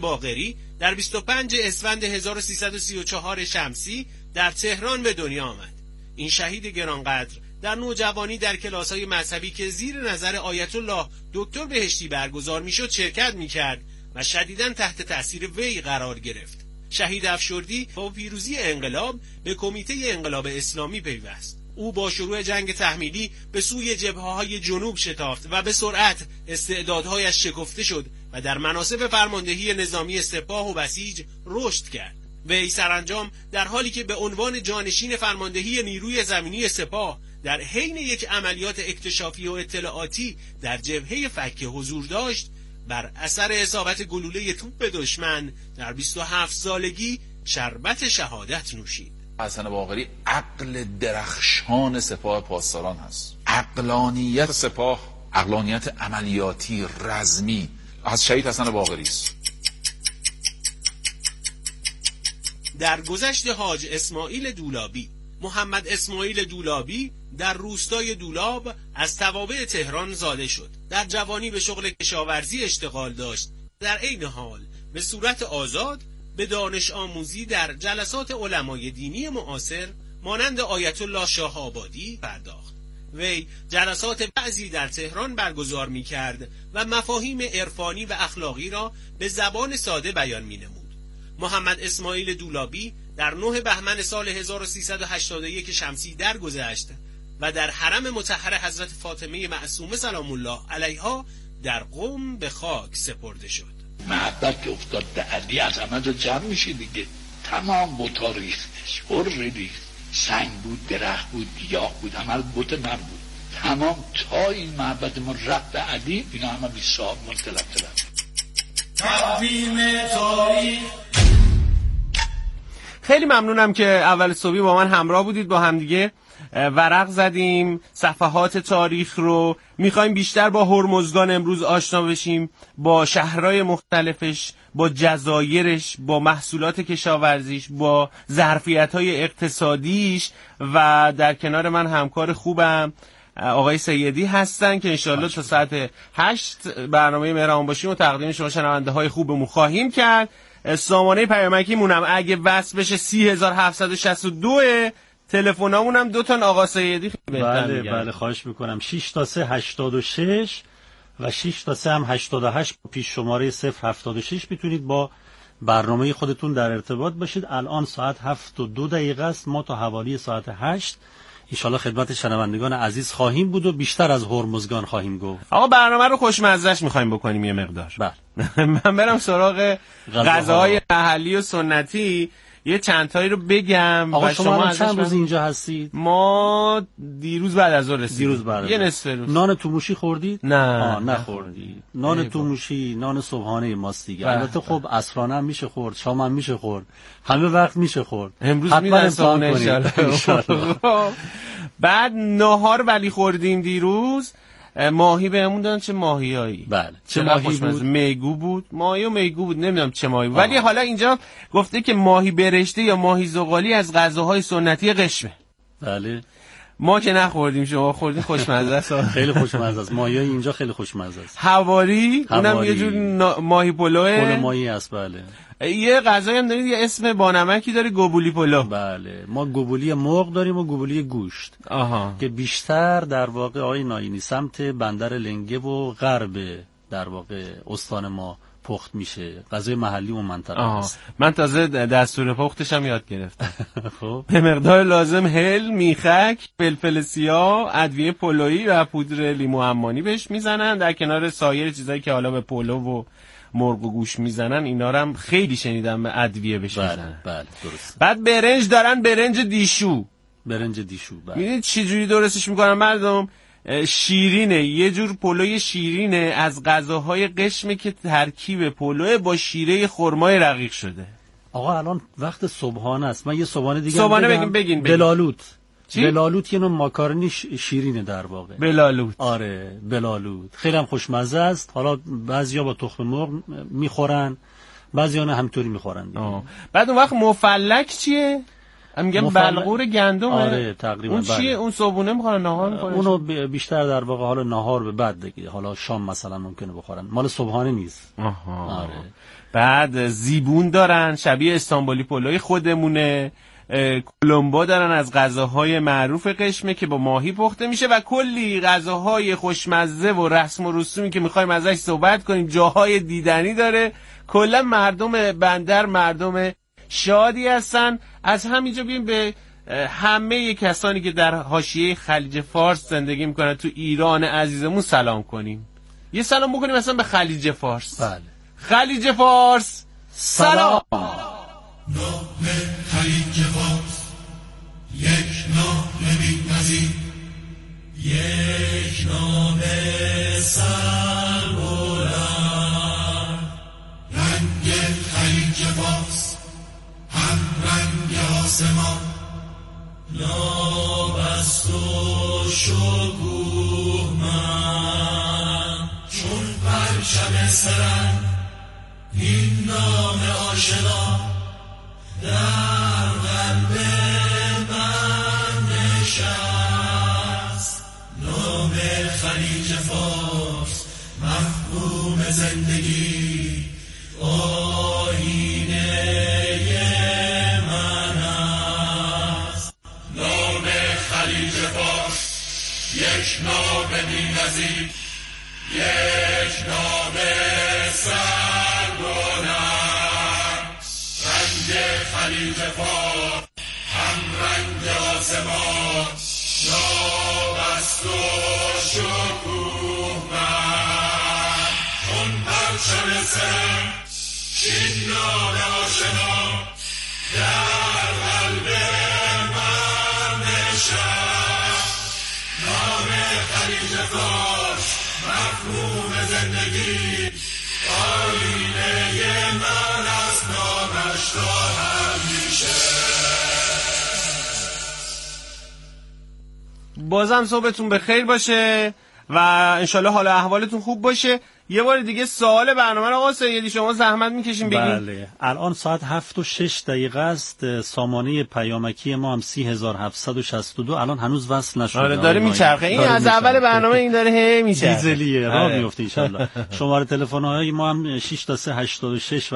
باقری در 25 اسفند 1334 شمسی در تهران به دنیا آمد. این شهید گرانقدر در نوجوانی در کلاس‌های مذهبی که زیر نظر آیت الله دکتر بهشتی برگزار میشد شرکت میکرد و شدیداً تحت تأثیر وی قرار گرفت. شهید افشردی با پیروزی انقلاب به کمیته انقلاب اسلامی پیوست. او با شروع جنگ تحمیلی به سوی جبهه‌های جنوب شتافت و به سرعت استعدادهایش شکفته شد و در مناصب فرماندهی نظامی سپاه و بسیج رشد کرد. وی سرانجام در حالی که به عنوان جانشین فرماندهی نیروی زمینی سپاه در حین یک عملیات اکتشافی و اطلاعاتی در جبهه فکه حضور داشت، بر اثر اصابت گلوله توپ دشمن در 27 سالگی شربت شهادت نوشید. حسن باقری عقل درخشان سپاه پاسداران هست. عقلانیت سپاه، عقلانیت عملیاتی رزمی از شهید حسن باقری است. در گذشت حاج اسماعیل دولابی، محمد اسماعیل دولابی در روستای دولاب از توابع تهران زاده شد. در جوانی به شغل کشاورزی اشتغال داشت. در عین حال به صورت آزاد به دانش آموزی در جلسات علمای دینی معاصر مانند آیت الله شاه آبادی پرداخت. وی جلسات بعضی در تهران برگزار می کرد و مفاهیم عرفانی و اخلاقی را به زبان ساده بیان می نمود. محمد اسماعیل دولابی در 9 بهمن سال 1381 شمسی درگذشت و در حرم مطهر حضرت فاطمه معصومه سلام الله علیها در قم به خاک سپرده شد. محبت که افتاد به علی از همه جا جمع میشه دیگه. تمام بوتا ریختش، پر ریخت، سنگ بود، درخت بود، گیاه بود، همه بوت من بود. تمام تا این محبت ما رفت به علی، اینا همه بی صاحب منطلب تقویم تاریخ. خیلی ممنونم که اول صبحی با من همراه بودید، با همدیگه ورق زدیم صفحات تاریخ رو. میخوایم بیشتر با هرمزگان امروز آشنا بشیم، با شهرهای مختلفش، با جزایرش، با محصولات کشاورزیش، با ظرفیت‌های اقتصادیش و در کنار من همکار خوبم آقای سیدی هستن که انشالله تا ساعت 8 برنامه مهربان باشیم و تقدیم شما شنونده های خوبمون خواهیم کرد. سامانه پیامکی مونم اگه وصل بشه 30762، تلفنامون هم 2 تا آقا سیدی بهتر میگن. بله خواهش میکنم. 6 تا 3 86 و 6 تا 3 هم 88 پیش شماره 076 میتونید با برنامه خودتون در ارتباط باشید. الان ساعت 7:02 است، ما تا حوالی ساعت 8 انشالله خدمت شنوندگان عزیز خواهیم بود و بیشتر از هرمزگان خواهیم گفت. آقا برنامه رو خوشمزه‌اش می‌خوایم بکنیم یه مقدار. بله. من برم سراغ غذاهای محلی و سنتی، یه چند تایی رو بگم. آقا شما چند روز اینجا هستید؟ ما دیروز بعد از ظهر رسیدیم. یه نصف روز. نان توموشی خوردید؟ نه نخوردید. نان توموشی نان صبحانه ماست دیگه. البته خب عصرانه هم میشه خورد، شام هم میشه خورد، همه وقت میشه خورد. امروز میرسونه انشالله. بعد نهار ولی خوردیم دیروز. ماهی بهمون دادن. چه ماهیایی؟ بله. چه ماهی بود؟ میگو بود. ماهی و میگو بود، نمیدونم چه ماهی بود. ولی حالا اینجا گفته که ماهی برشته یا ماهی زغالی از غذاهای سنتی قشمه. بله. ما که نخوردیم، شما خوردین، خوشمزه است. خیلی خوشمزه است. ماهیای اینجا خیلی خوشمزه است. حواری، اونم یه جور ماهی پلوه. پلو ماهی است. بله. یه غذایی هم دارید یه اسم با نمکی داره، گوبولی پلو. بله. ما گوبولی مرغ داریم و گوبولی گوشت. که بیشتر در واقع آقای ناینی سمت بندر لنگه و غرب در واقع استان ما پخت میشه. غذای محلی اون منطقه است. من تازه دستور پختش هم یاد گرفتم. خب به مقدار لازم هل، میخک، فلفل سیاه، ادویه پلویی و پودر لیمو عمانی بهش میزنن، در کنار سایر چیزایی که حالا به پلو و مرغ و گوش میزنن. اینا رو هم خیلی شنیدم به ادویه بهش میزنن. بله درست. بعد برنج دارن، برنج دیشو. برنج دیشو. بله. میدونید چه جوری درستش میکنن مردم؟ شیرینه، یه جور پلوی شیرینه از غذاهای قشمه که ترکیب پلو با شیره خرمای رقیق شده. آقا الان وقت صبحانه است. من یه صبحانه دیگه بگین. بلالوت. چی؟ بلالوت یه نوع ماکارونی شیرینه در واقع. بلالوت. آره بلالوت خیلی هم خوشمزه است. حالا بعضیا با تخم مرغ میخورن، بعضیا نه همینطوری میخورن دیگه. بعد اون وقت مفلک چیه؟ میگم بلغور گندم. آره تقریبا. اون چیه؟ اون صبحونه میخورن، نهار میخورن؟ اونو بیشتر در واقع حالا نهار به بعد دیگه، حالا شام مثلا ممکنه بخورن، مال صبحانه نیست. آها. آره. بعد زیبون دارن شبیه استانبولی پلوی خودمونه، کلمبا دارن از غذاهای معروف قشمه که با ماهی پخته میشه و کلی غذاهای خوشمزه و رسم و رسومی که میخوایم ازش صحبت کنیم، جاهای دیدنی داره. کلا مردم بندر مردم شادی هستن. از همینجا بیم به همه کسانی که در حاشیه خلیج فارس زندگی میکنن تو ایران عزیزمون سلام کنیم. یه سلام بکنیم مثلا به خلیج فارس. بله. خلیج فارس سلام. نام خلیج فارس یک نام بی‌نظیر، یک نام سربلند. رنگ خلیج فارس هم رنگ آسمان، نابست و شکوهمند. چون پرچم سرند این نام آشنا در قلب من نشست. نام خلیج فارس مفهوم زندگی، آینه من است. نام خلیج فارس یک نام بی‌نظیر، یک نام سربلند. رنگ خلیج فارس هم رنگ آسمان، نابست و شکوهمند. چون پرچم سرم این نام آشنا در قلب من نشست. نام خلیج فارس مفهوم زندگی، آینه من از نامش تا همیشه. بازم صبحتون بخیر باشه و انشالله حال احوالتون خوب باشه. یه بار دیگه سوال برنامه رو آقا سیدی شما زحمت میکشیم بگیم. بله. الان ساعت 7:06 است. سامانه پیامکی ما هم 30762. الان هنوز وصل نشده. آره داره میچرخه. این از اول برنامه این داره هی میچرخه. دیزلیه راه میفته ان شاءالله. شماره تلفن های ما هم 6 تا 3 86 و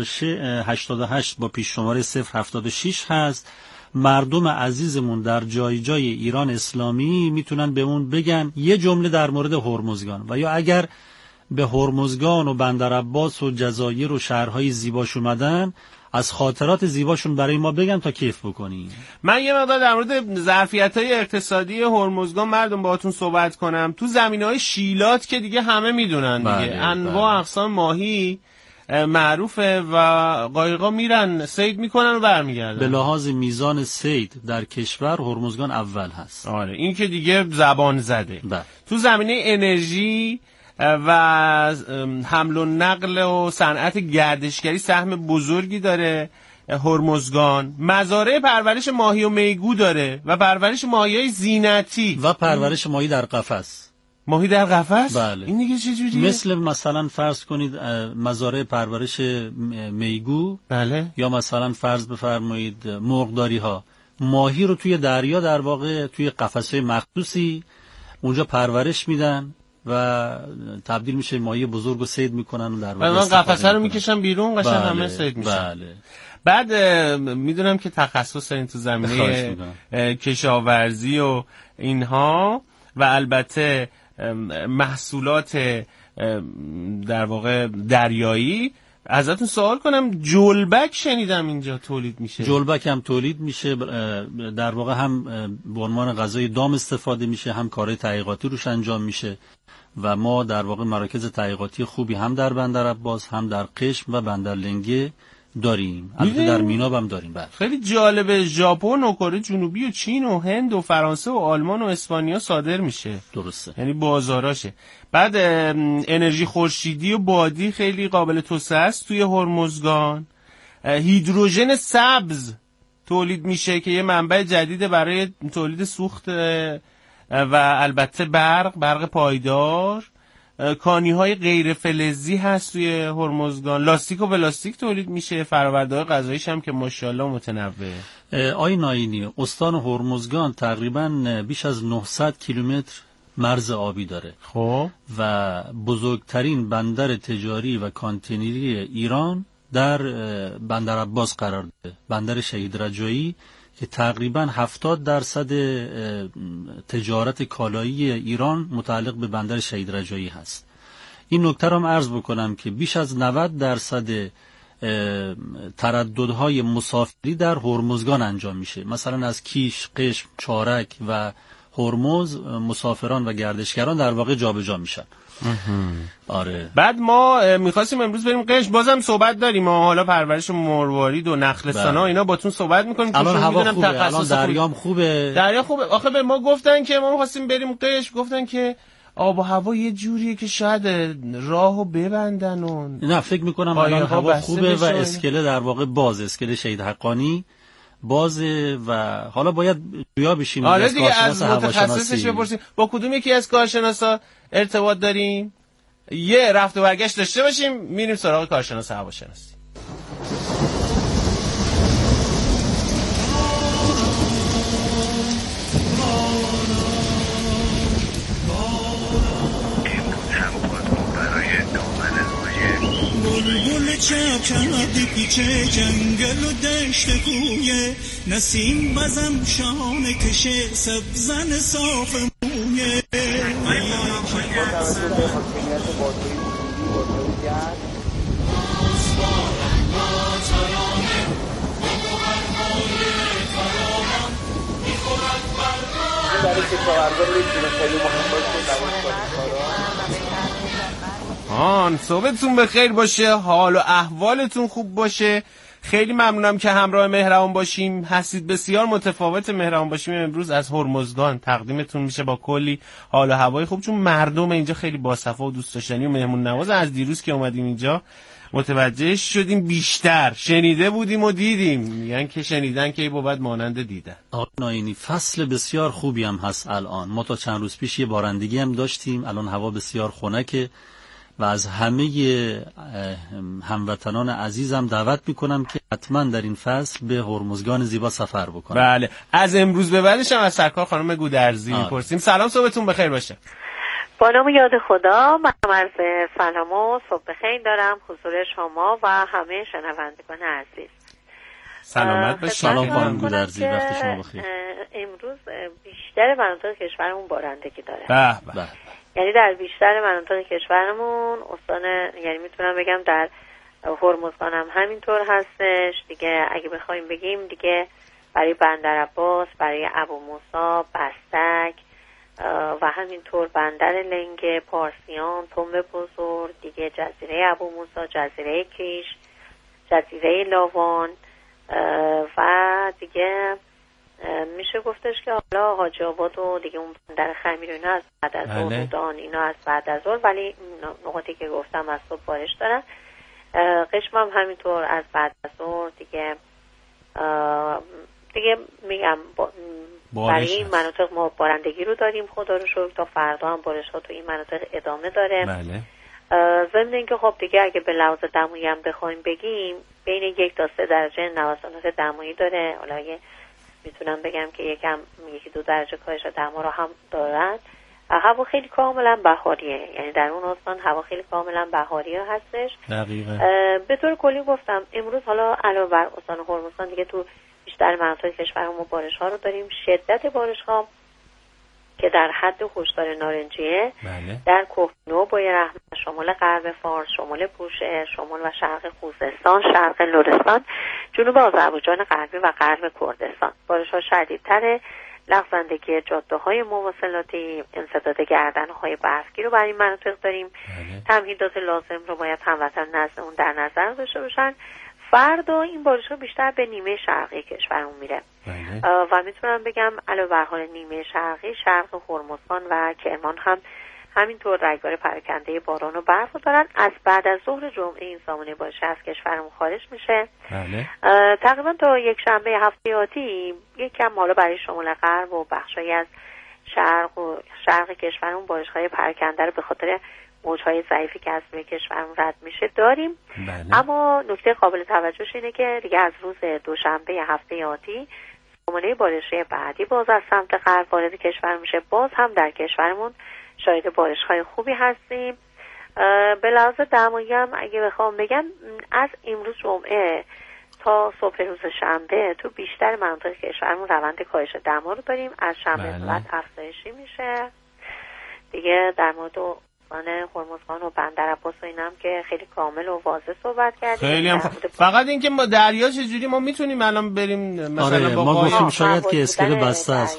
88 با پیش شماره 076 هست. مردم عزیزمون در جای جای ایران اسلامی میتونن بهمون بگن یه جمله در مورد هرمزگان و یا اگر به هرمزگان و بندر عباس و جزایر و شهرهای زیباش اومدن از خاطرات زیباشون برای ما بگن تا کیف بکنیم. من یه مقدار در مورد ظرفیت‌های اقتصادی هرمزگان مردم باهاتون صحبت کنم. تو زمینه‌های شیلات که دیگه همه میدونن دیگه، انواع اقسام ماهی معروفه و قایقا میرن صید میکنن و برمیگردن. به لحاظ میزان صید در کشور هرمزگان اول هست. آره این که دیگه زبان زده. بله. تو زمینه انرژی و حمل و نقل و صنعت گردشگری سهم بزرگی داره هرمزگان. مزارع پرورش ماهی و میگو داره و پرورش ماهی‌های زینتی و پرورش ماهی در قفس. ماهی در قفس؟ بله. این دیگه چه جوریه؟ مثلا فرض کنید مزارع پرورش میگو. بله. یا مثلا فرض بفرمایید مرغداری ها ماهی رو توی دریا در واقع توی قفس‌های مخصوصی اونجا پرورش میدن و تبدیل میشه ماهی بزرگ رو صید میکنن و در واقع من قفسه رو میکشن بیرون قشنگ بله. همه صید میشن. بله. بعد میدونم که تخصص دارین تو زمینه کشاورزی و اینها و البته محصولات در واقع دریایی. ازتون سوال کنم جلبک شنیدم اینجا تولید میشه. جلبک هم تولید میشه، در واقع هم به عنوان غذای دام استفاده میشه، هم کارهای تحقیقاتی روش انجام میشه و ما در واقع مراکز تحقیقاتی خوبی هم در بندر عباس هم در قشم و بندر لنگه داریم. البته در میناب هم داریم. بله. خیلی جالبه. ژاپن و کره جنوبی و چین و هند و فرانسه و آلمان و اسپانیا صادر میشه. درسته. یعنی بازاراشه. بعد انرژی خورشیدی و بادی خیلی قابل توسعه است توی هرمزگان. هیدروژن سبز تولید میشه که یه منبع جدید برای تولید سوخت و البته برق پایدار. کانی‌های غیر فلزی هست توی هرمزگان. لاستیک و پلاستیک تولید میشه. فرآورده‌های غذاییش هم که ماشاءالله متنوعه. آقای ناینی، استان هرمزگان تقریباً بیش از 900 کیلومتر مرز آبی داره. خب و بزرگترین بندر تجاری و کانتینری ایران در بندر عباس قرار داره، بندر شهید رجایی که تقریباً 70% تجارت کالایی ایران متعلق به بندر شهید رجایی هست. این نکته رو هم عرض بکنم که بیش از 90% ترددهای مسافری در هرمزگان انجام میشه. مثلا از کیش، قشم، چارک و هرمز مسافران و گردشگران در واقع جابجا میشن. آره. بعد ما میخواستیم امروز بریم قشم، بازم صحبت داریم، ما حالا پرورش مروارید و نخلستانا اینا باتون صحبت میکنیم. الان هوا خوبه، الان دریام خوبه. دریا خوبه. آخه به ما گفتن که ما میخواستیم بریم قشم، گفتن که آب و هوا یه جوریه که شاید راهو ببندن و نه، فکر میکنم الان هوا خوبه و اسکله در واقع باز، اسکله شهید حقانی بازه و حالا باید جویا بشیم. آره دیگه، از متخصصش بپرسیم. با کدوم یکی از کارشناسا ارتباط داریم؟ یه رفت و برگشت داشته باشیم، میریم سراغ کارشناس هواشناسی. بلبل چپ کرده پیچه جنگل و دشت کویه، نسیم بزم شانه کشه سبزن صاف مویه. صبحتون بخیر باشه، حال و احوالتون خوب باشه. خیلی ممنونم که همراه مهربان باشیم هستید. بسیار متفاوت مهربان باشیم امروز از هرمزگان تقدیمتون میشه با کلی حال و هوای خوب، چون مردم اینجا خیلی باصفا و دوست داشتنی و مهمون نواز. از دیروز که اومدیم اینجا متوجه شدیم، بیشتر شنیده بودیم و دیدیم. میگن که شنیدن که بود مانند دیدن. آقای ناینی، فصل بسیار خوبی هم هست الان. ما تا چند روز پیش یه بارندگی هم داشتیم، الان هوا بسیار خنکه و از همه هموطنان عزیزم دعوت میکنم که حتما در این فصل به هرمزگان زیبا سفر بکنم. بله، از امروز به بعدش هم از سرکار خانم گودرزی میپرسیم. سلام، صبحتون بخیر باشه. با نام یاد خدا، من عرض سلام و صبح بخیر دارم حضور شما و همه شنوندگان عزیز. سلامت باشید. سلام خانم گودرزی، وقت شما بخیر. امروز بیشتر مناطق کشورمون بارندگی داره. به به. یعنی در بیشتر مناطق کشورمون استان، یعنی میتونم بگم در هرمزگان هم همینطور هستش دیگه. اگه بخوایم بگیم دیگه برای بندر عباس، برای ابو موسی، بستک و همینطور بندر لنگه، پارسیان، تنب بزرگ دیگه، جزیره ابو موسی، جزیره کیش، جزیره لاوان و دیگه میشه گفتش که حالا حاجی آباد و دیگه اون بندر خمیر و اینا از بعد از ظهر، رودان اینا از بعد از ظهر، ولی نقاطی که گفتم از صبح بارش دارن. قشم هم همینطور از بعد از ظهر دیگه میگم برای این مناطق ما بارندگی رو داریم خدا رو شکر. تا فردا هم بارش ها تو این مناطق ادامه داره. بله. ضمن اینکه خب دیگه اگه به لحاظ دمایی هم بخوایم بگیم بین 1 تا 3 درجه نوسانات دمایی داره. حالا میتونم بگم که 1-2 درجه کاهش دما رو هم دارن. هوا خیلی کاملا بهاریه، یعنی در اون استان هوا خیلی کاملا بهاریه هستش. دقیقاً. به طور کلی گفتم امروز حالا علاوه بر استان هرمزگان دیگه تو بیشتر مناطق کشورمون بارش ها رو داریم. شدت بارش ها که در حد هشدار نارنجیه. بله. در کوهنو، بای رحمت، شمال غرب فارس، شمال بوشهر، شمال و شرق خوزستان، شرق لرستان، جنوب آذربایجان غربی و غرب کردستان بارش ها شدیدتره. لغزندگی جاده های مواصلاتی، انسداد گردنه های برفگیر رو برای این مناطق داریم. بله. تمهیدات لازم رو باید هموطن نزد اون در نظر داشته باشن. فردا این بارش ها بیشتر به نیمه شرقی کشورمون میره. بله. و میتونم بگم علاوه بر حال نیمه شرقی، شرق هرمزگان و کرمان هم همینطور رگبار پراکنده باران و برف دارن. از بعد از ظهر جمعه این سامانه بارش از کشورمون خارج میشه. بله. تقریبا تا یک شنبه هفته آتی یکم حالا برای شمال غرب و بخشایی از شرق کشورمون بارش‌های پراکنده رو به خاطر موج‌های ضعیفی که از روی کشورمون رد میشه داریم. بله. اما نکته قابل توجهش اینه که دیگه از روز دوشنبه هفته آتی حمله بارشی بعدی باز از سمت غرب وارد کشور میشه، باز هم در کشورمون شاهد بارش‌های خوبی هستیم. به لحاظ دمایی هم اگه بخوام بگم از امروز جمعه تا صبح روز شنبه تو بیشتر مناطق کشورمون روند کاهش دما رو داریم. از شنبه بعد افزایشی میشه دیگه. در مورد هرمزگان و بندرعباس و اینم که خیلی کامل و واضح صحبت کردیم. خیلی هم فقط اینکه ما دریا چجوری ما میتونیم الان بریم مثلا با ما گفتیم شاید که اسکله بسته است.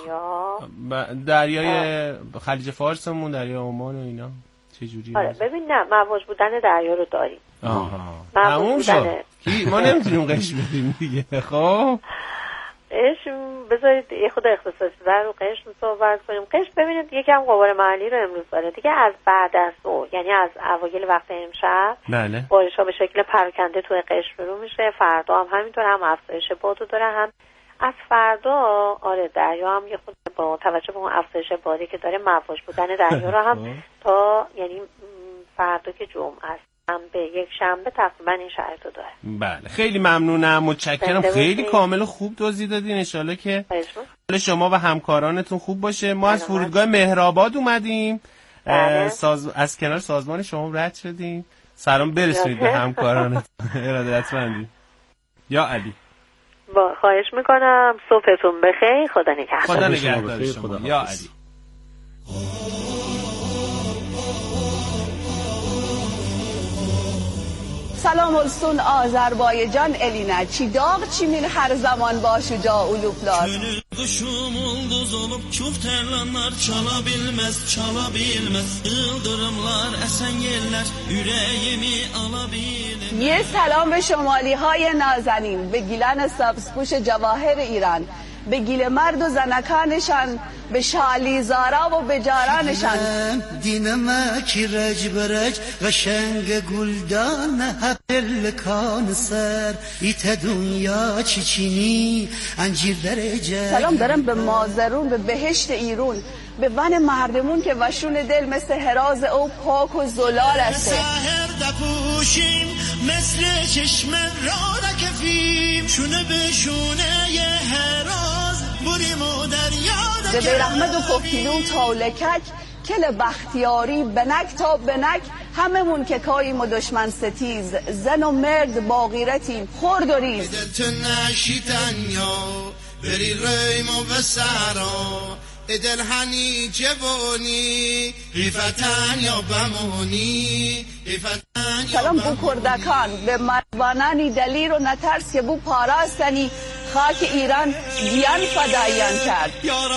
دریای خلیج فارسمون، دریای عمان و اینا چجوری؟ آره ببین نه مواج بودن دریا رو داریم. تموم شد. ما نمیتونیم قش بدیم دیگه. خب بذارید یه خود اختصاصی در رو قشم صحبت کنیم. قشم ببینید یکم قوار محلی رو امروز داره دیگه. از بعد از ظهر یعنی از اوایل وقت امشب بارش ها به شکل پراکنده توی قشم شروع میشه. فردا هم همینطور، هم افزایش بادو داره، هم از فردا آره دریا هم یه خود با توجه به اون افزایش بادی که داره مواج بودن دریا رو هم تا یعنی فردا که جمعه است به یک شنبه تقریبا این شرایط رو داره. بله خیلی ممنونم، متشکرم، خیلی کامل و خوب توضیح دادین. ان شاءالله که حال شما و همکارانتون خوب باشه. ما از فرودگاه مهرآباد اومدیم، از کنار سازمان شما رد شدیم. سلام برسونید به همکارانتون. ارادتمندی. یا علی با خواهش میکنم. صبحتون بخیر. خدا نگهدار. خدا نگهدار شما. یا علی. سلام olsun Azerbaycan eline çiğdağ çimin her zaman başuca uluplar. Kuşum ulduz olup çok terlanlar çala bilmez Yıldırımlar esen yerler yüreğimi alabilir. یه سلام به شمالی های نازنین، به گیلان سبزپوش جواهر ایران، به گیل مرد و زنکانشان، به شالیزارا و به جارانشان. دینما کی رج برج قشنگ گلدان هپل کان سر ایت دنیا چیچینی انجیر درجه. سلام دارم به مازرون، به بهشت ایرون، به ون مردمون که وشون دل مثل هراز او پاک و زلال است. سحر دپوشیم مثل چشم را کفیم شونه به شونه یه هراز بریم و دریا به بیرحمد و پفتیلو تا لکک کل بختیاری بنک تا بنک هممون که کاییم و دشمن ستیز زن و مرد با غیرتیم خرد و ریز. بری ریم و بسرا ادل هنی جوانی ریفتن یا بمونی سلام بو کردکان به مردوانانی دلیر و نترس که بو پاراستنی خاک ایران دیان فدایان کرد.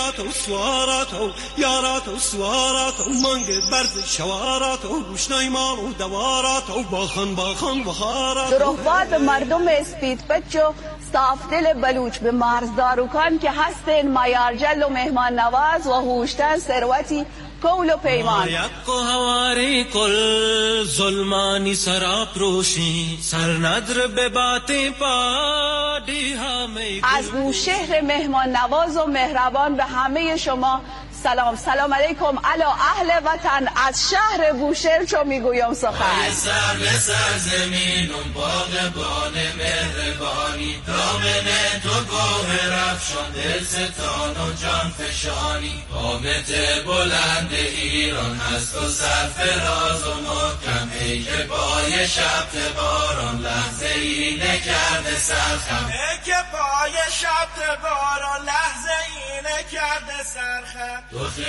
یاراتو سواراتو منگ برد شواراتو روشنای مال و دواراتو باخان بخاراتو. دروغباد به مردم اسپید بچو صاف دل بلوچ، به مرزداروکان که هستن مایارجل و مهمان نواز و هوشتن ثروتی قول و پیمان. یک و هواری کل ظلمانی سراب روشی سر ندر به باتی پادی همه. از بوشهر مهمان نواز و مهربان به همه شما سلام علیکم علی اهل وطن. از شهر بوشهر چو میگویم سخن. سر به سر زمین اون باغبان مهربانی دامن تو گوهر افشان دل ستان و جان فشانی. قامت بلند ایران هست و سرفراز و محکم ای که پای شب باران لحظه ای نکرده سرخم. ای که پای شب باران لحظه ای نکرده سرخم.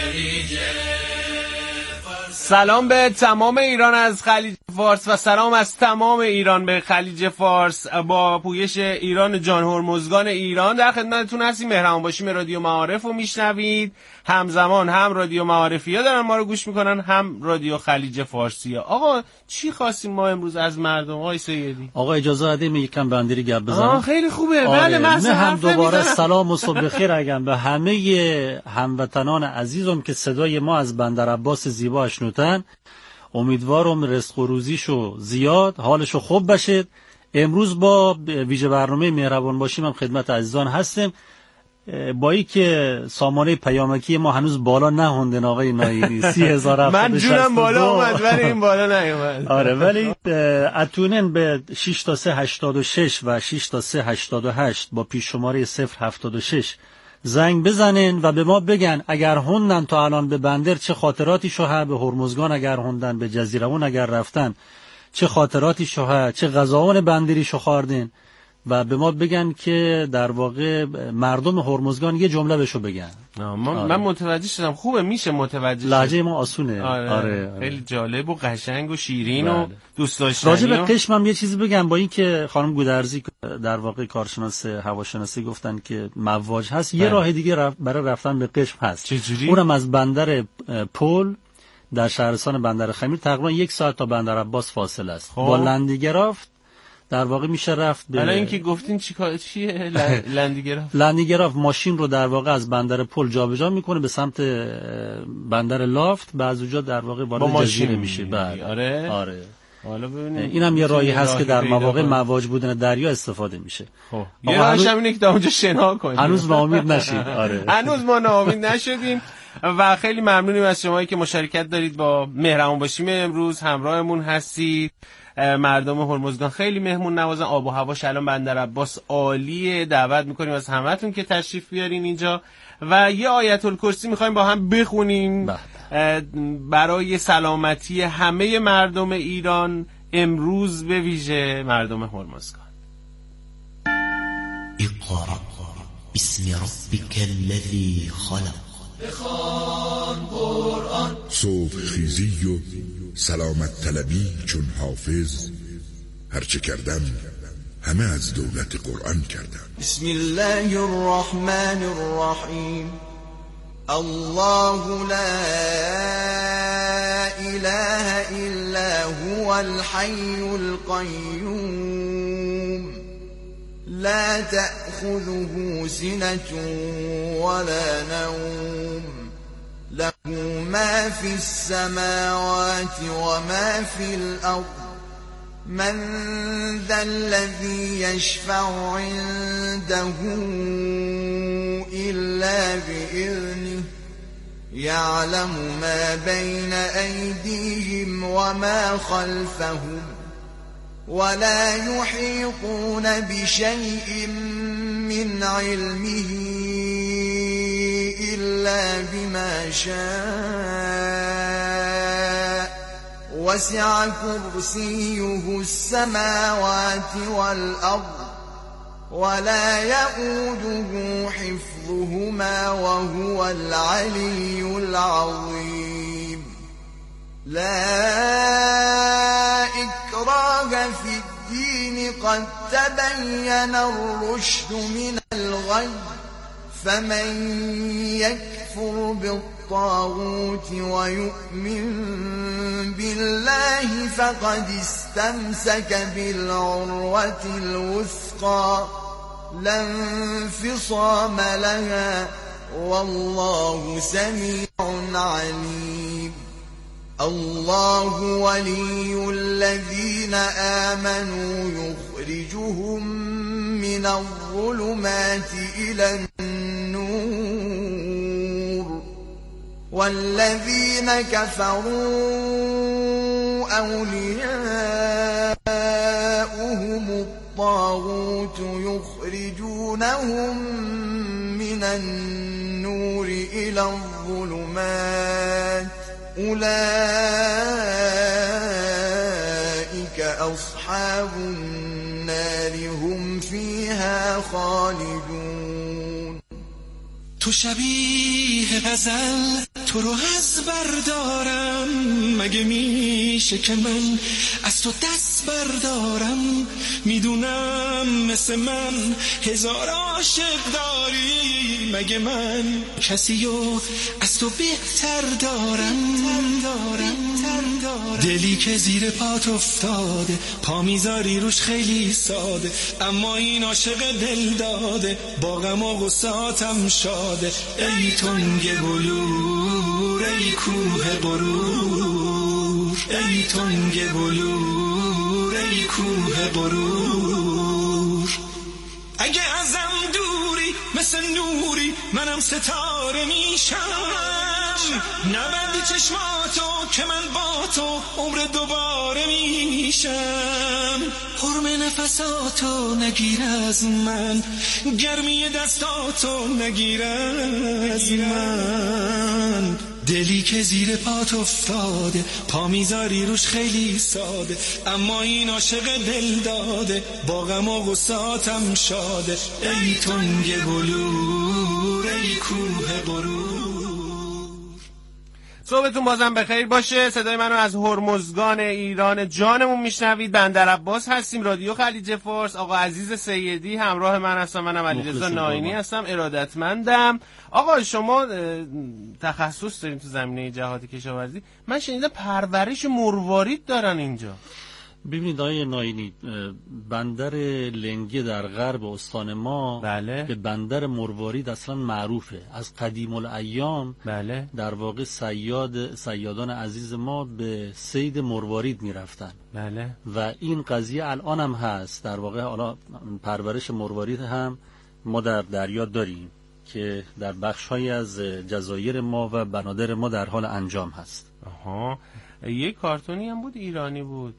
سلام به تمام ایران از خلیج فارس و سلام از تمام ایران به خلیج فارس. با پویش ایران جان هرمزگان ایران در خدمتتون هستیم. مهربان باشیم رادیو معارف رو میشنوید. همزمان هم رادیو معارفی ها دارن ما رو گوش میکنن، هم رادیو خلیج فارسی ها. آقا چی خواستیم ما امروز از مردم آقای سیدی؟ آقا اجازه بدید من یکم بندری گپ بزنم. خیلی خوبه. بله من هم دوباره سلام و صبح بخیر اگم به همه هموطنان عزیزم که صدای ما از بندرعباس زیبا اشنوتن. امیدوارم رزق و روزیشو زیاد، حالشو خوب بشه. امروز با ویژه برنامه مهربان باشیم هم خدمت عزیزان هستیم. با این که سامانه پیامکی ما هنوز بالا نهوندن آقای نایینی 30,000 من جونم بالا اومد ولی این بالا نیومد. آره ولی اتونن به 6 تا 386 و 6 تا 388 با پیش شماره 076 زنگ بزنن و به ما بگن اگر خوندن تا الان به بندر چه خاطراتی شوه، به هرمزگان اگر خوندن، به جزیره‌مون اگر رفتن چه خاطراتی شوه، چه غذاوان بندری شو خوردن و به ما بگن که در واقع مردم هرمزگان یه جمله بهشو بگن. من متوجه شدم. خوبه میشه متوجه شد. لهجه ما آسونه. آره. خیلی جالب و قشنگ و شیرین و دوست داشتنی. راجع به قشم هم یه چیزی بگم، با این که خانم گودرزی در واقع کارشناس هواشناسی گفتن که مواج هست، یه راه دیگه برای رفتن به قشم هست. چجوری؟ اونم از بندر پل در شهرستان بندر خمیر تقریبا 1 ساعت تا بندر عباس فاصله است. با لندیگرافت در واقع میشه رفت به الان اینکه گفتین چیه لندیگرافت؟ لندیگرافت ماشین رو در واقع از بندر پل جابجا میکنه به سمت بندر لافت، بعضی جا در واقع وارد جزیره میشه. بعد آره. حالا ببینید اینم یه راهی هست که در مواقع مواج بودن دریا استفاده میشه. خب یه راهش هم اینه که تا اونجا شنا کنید. هنوز ناامید نشید. آره هنوز ما ناامید نشدیم و خیلی ممنونیم از شمایی که مشارکت دارید با مهربان باشیم. امروز همراهمون هستید. مردم هرمزگان خیلی مهمون نوازن، آب و هواش الان بندر عباس عالیه. دعوت میکنیم از همتون که تشریف بیارین اینجا و یه آیت الکرسی میخوایم با هم بخونیم برای سلامتی همه مردم ایران، امروز به ویژه مردم هرمزگان. اقرأ باسم ربک الذی خلق. بخوان قرآن. صبح خیزی و سلامت طلبی چون حافظ، هرچه کردم همه از دولت قرآن کردم. بسم الله الرحمن الرحیم. الله لا اله الا هو الحي القيوم لا تأخذه سنة ولا نوم له ما في السماوات وما في الأرض من ذا الذي يشفع عنده إلا بإذنه يعلم ما بين أيديهم وما خلفهم ولا يحيطون بشيء من علمه إلا بما شاء وسع كرسيه السماوات والأرض ولا يؤوده حفظهما وهو العلي العظيم. لا إكراه في الدين قد تبين الرشد من الغي فمن يكفر بالطاغوت ويؤمن بالله فقد استمسك بالعروة الوثقى لا انفصام لها والله سميع عليم. الله ولي الذين آمنوا يخرجهم من الظلمات إلى النور والذين كفروا أولياؤهم الطاغوت يخرجونهم من النور إلى الظلمات أولئك أصحاب النار هم فيها خالدون. تو شبیه غزل تو رو از بردارم مگه میشه که من از تو دست بردارم میدونم مثل من هزار عاشق داری مگه من کسیو از تو بهتر دارم دلی که زیر پات افتاده پا میذاری روش خیلی ساده اما این عاشق دل داده با غم و غصاتم شاده ای تنگ بلور ای کوه غرور ای تنگ بلور ای کوه غرور اگه ازم دوری مثل نوری میشم ستاره میشم، نبندی چشماتو که من با تو عمر دوباره میشم. حرم نفساتو نگیر از من، گرمی دستاتو نگیر از من. دلی که زیر پات افتاده، پا میذاری روش خیلی ساده، اما این عاشق دل داده، با غم و غصاتم شاده. ای تنگ بلور، ای کوه غرور. صبحتون بازم بخیر باشه. صدای منو از هرمزگان ایران جانمون میشنوید. بندر عباس هستیم، رادیو خلیج فارس. آقا عزیز سیدی همراه من هستم، منم علیرضا ناینی هستم، ارادتمندم. آقا شما تخصص دارین تو زمینه جهاد کشاورزی، من شنیدم پرورش مروارید دارن اینجا. ببینید آقای ناینی، بندر لنگه در غرب استان ما بله. به بندر مروارید اصلا معروفه. از قدیم الایام بله. در واقع صیادان عزیز ما به صید مروارید میرفتن. بله. و این قضیه الان هم هست. در واقع حالا پرورش مروارید هم ما در دریا داریم که در بخش‌هایی از جزایر ما و بنادر ما در حال انجام هست. آها، یک کارتونی هم بود ایرانی بود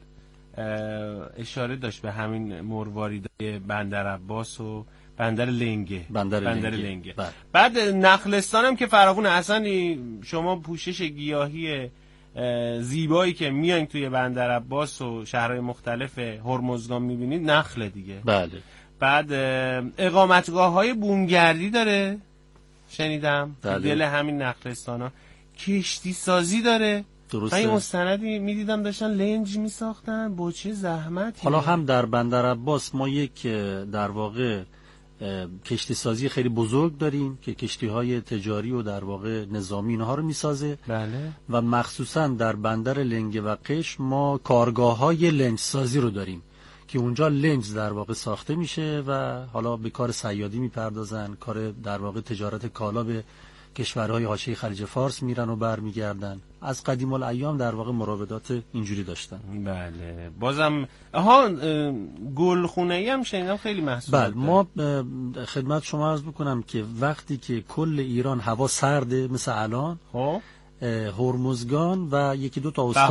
اشاره داشت به همین مرواریدای بندر عباس و بندر لنگه. بندر لنگه. بعد نخلستان هم که فراوونه. اصلا شما پوشش گیاهی زیبایی که میاین توی بندر عباس و شهرهای مختلف هرمزگان میبینید نخله دیگه. بله. بعد اقامتگاه‌های بومگردی داره شنیدم. بله. دل همین نخلستان ها کشتی سازی داره. درسته. من مستندی میدیدم داشتن لنج میساختن، با چه زحمتی. حالا هم در بندر عباس ما یک در واقع کشتی سازی خیلی بزرگ داریم که کشتی های تجاری و در واقع نظامی اینها رو میسازه. بله. و مخصوصا در بندر لنگه و قشم ما کارگاه های لنج سازی رو داریم که اونجا لنج در واقع ساخته میشه و حالا به کار صیادی میپردازن، کار در واقع تجارت کالا به کشورهای حاشیه خلیج فارس میرن و برمیگردن. از قدیم الایام در واقع مراودات اینجوری داشتن. بله. بازم گلخونه‌ای هم شنیدم خیلی محصولات. بله. ما خدمت شما عرض بکنم که وقتی که کل ایران هوا سرده مثل الان، هرمزگان و یکی دو تا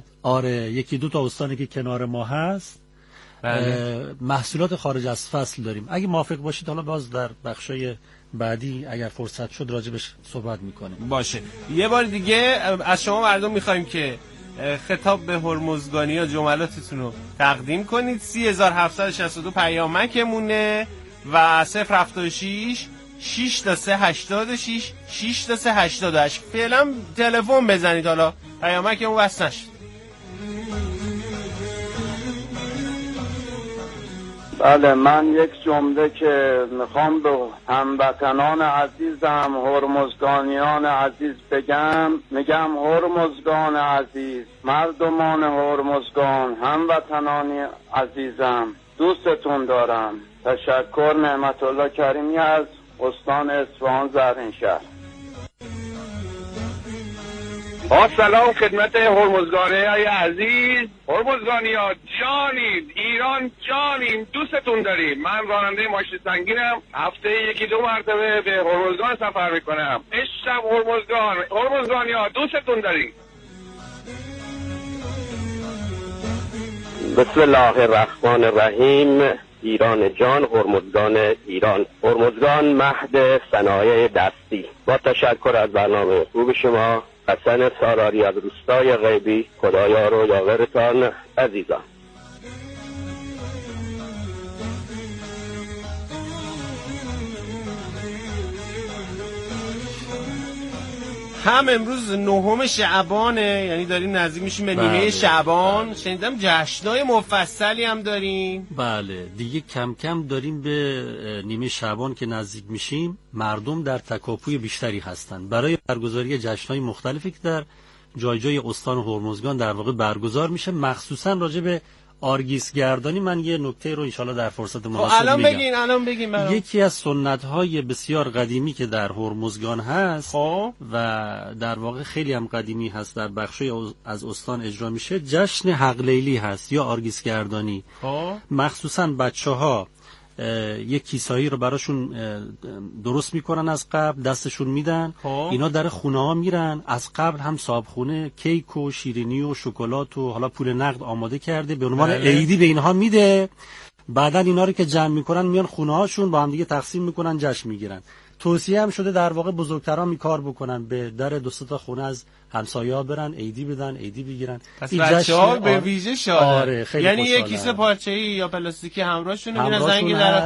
استانی که کنار ما هست، بله. محصولات خارج از فصل داریم. اگه موافق باشید حالا باز در بخشای بعدی اگر فرصت شد راجبش صحبت میکنیم. باشه. یه بار دیگه از شما مردم میخوایم که خطاب به هرمزگانی‌ها جملاتتون رو تقدیم کنید. 3762 پیامکمونه و 076 6 تا 386 6 تا 388. فعلا تلفن بزنید، حالا پیامکمون وصل نشه. بله، من یک جمله که میخوام به هموطنان عزیزم هرمزگانیان عزیز بگم، میگم هرمزگان عزیز، مردمان هرمزگان، هموطنان عزیزم، دوستتون دارم. تشکر. نعمت الله کریمی از استان اصفهان زرینشهر. سلام خدمت هرمزگانی های عزیز. هرمزگانی ها جانید، ایران جانیم، دوستتون داریم. من راننده ماشین سنگینم، هفته یکی دو مرتبه به هرمزگان سفر میکنم. عشقم هرمزگانی ها دوستتون داریم. بسم الله الرحمن الرحیم. ایران جان، هرمزگان ایران، هرمزگان مهد صنایع دستی. با تشکر از برنامه خوب شما. حسن ساراری از روستای غیبی. خدایا رو یاورتان عزیزان. هم امروز 9 شعبانه، یعنی داریم نزدیک میشیم به نیمه شعبان. شنیدم جشنای مفصلی هم داریم. بله دیگه کم کم داریم به نیمه شعبان که نزدیک میشیم. مردم در تکاپوی بیشتری هستند برای برگزاری جشنای مختلفی که در جای جای استان هرمزگان در واقع برگزار میشه. مخصوصا راجع به آرگیس گردانی من یه نکته رو انشالله در فرصت مناسب میگم. الان بگین برام. یکی از سنت‌های بسیار قدیمی که در هرمزگان هست و در واقع خیلی هم قدیمی هست، در بخشی از استان اجرا میشه، جشن حق لیلی هست یا آرگیس گردانی. مخصوصا بچه‌ها یک کیسایی رو براشون درست میکنن، از قبل دستشون میدن. اینا در خونه ها میرن، از قبل هم صاحبخونه کیک و شیرینی و شکلات و حالا پول نقد آماده کرده، به عنوان عیدی به اینها میده. بعدن اینا رو که جمع میکنن میان خونه هاشون با هم دیگه تقسیم میکنن، جشن میگیرن. توصیه هم شده در واقع بزرگتران می کار بکنن، به در 2 تا خونه از همسایه‌ها برن، عیدی بدن، عیدی بگیرن. پس بچه‌ها به ویژه شادن. آره، یعنی یک کیسه پارچه‌ای یا پلاستیکی همراهشون میگیرن، زنگ در